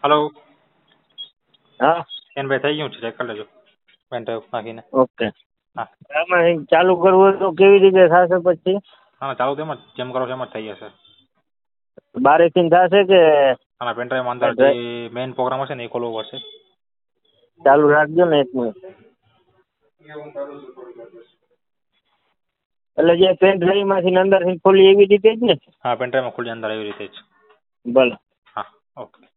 Hello હા ભાઈ થઈ ગયું છે ચેક કરી લેજો પેન ડ્રાઈવ નાખીને ઓકે. હા આમાં અહીં ચાલુ કરવું હોય તો કેવી રીતે થશે પછી? હા ચાલુ તો એમ જ જેમ કરો છો એમ જ થઈ જશે. બારેથી થશે કે આના પેન ડ્રાઈવમાં અંદર જે મેઇન પ્રોગ્રામ હશે ને એ ખોલવો પડશે. ચાલુ રાખજો ને 1 મિનિટ. એટલે જે પેન ડ્રાઈવ માંથી અંદરથી ખોલી એવી રીતે જ ને? હા પેન ડ્રાઈવમાં ખુલી અંદર એવી રીતે જ. ભલે. હા ઓકે.